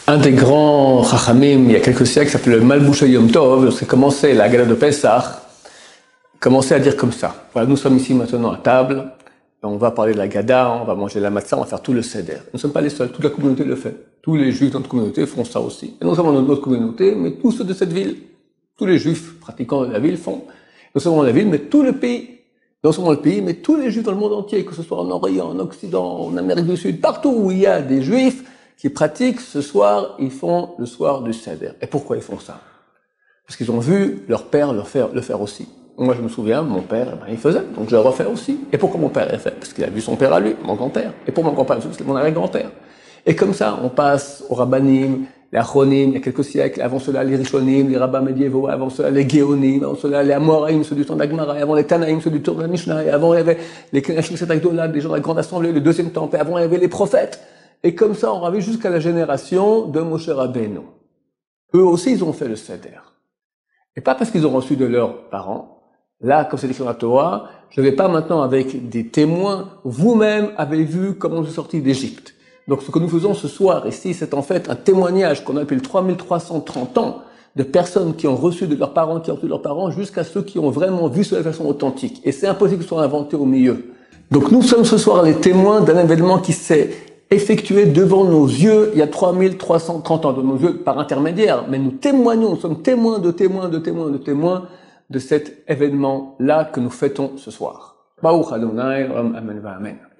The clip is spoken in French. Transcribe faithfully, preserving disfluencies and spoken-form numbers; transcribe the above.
Un des grands Chachamim, il y a quelques siècles, s'appelait le Malbush Yom Tov, lorsqu'il commençait la galère de Pessah, commençait à dire comme ça. Voilà, nous sommes ici maintenant à table, et on va parler de la Gada, on va manger la matzah, on va faire tout le seder. Nous ne sommes pas les seuls, toute la communauté le fait. Tous les juifs de notre communauté font ça aussi. Et non seulement dans notre communauté, mais tous ceux de cette ville. Tous les juifs pratiquants de la ville font. Non seulement la ville, mais tout le pays. Non seulement le pays, mais tous les juifs dans le monde entier, que ce soit en Orient, en Occident, en Amérique du Sud, partout où il y a des juifs qui pratiquent ce soir, ils font le soir du Seder. Et pourquoi ils font ça? Parce qu'ils ont vu leur père le faire, le faire aussi. Moi, je me souviens, mon père, eh ben, il faisait, donc je le refais aussi. Et pourquoi mon père l'a fait? Parce qu'il a vu son père à lui, mon grand-père. Et pour mon grand-père, c'est mon arrière-grand-père. Et comme ça, on passe aux Rabbanim, les Achonim, il y a quelques siècles, avant cela les Rishonim, les rabbins médiévaux, avant cela les Géonim, avant cela les Amoraïm, ceux du temps d'Agmara, avant les Tanaïm, ceux du temps de la Mishnah, et avant il y avait les Kenashim Sedagdola, les gens de la Grande Assemblée, le deuxième temple, et avant il y avait les prophètes. Et comme ça, on arrive jusqu'à la génération de Moshe Rabbeinu. Eux aussi, ils ont fait le Seder. Et pas parce qu'ils ont reçu de leurs parents. Là, comme c'est écrit dans la Torah, je ne vais pas maintenant avec des témoins. Vous-même avez vu comment nous sommes sortis d'Égypte. Donc, ce que nous faisons ce soir ici, c'est en fait un témoignage qu'on appelle trois mille trois cent trente ans de personnes qui ont reçu de leurs parents, qui ont reçu de leurs parents, jusqu'à ceux qui ont vraiment vu cela de façon authentique. Et c'est impossible que ce soit inventé au milieu. Donc, nous sommes ce soir les témoins d'un événement qui s'est effectué devant nos yeux il y a trois mille trois cent trente ans, de nos yeux par intermédiaire. Mais nous témoignons, nous sommes témoins de témoins de témoins de témoins de cet événement-là que nous fêtons ce soir. Baruch Adonai, Amen va Amen.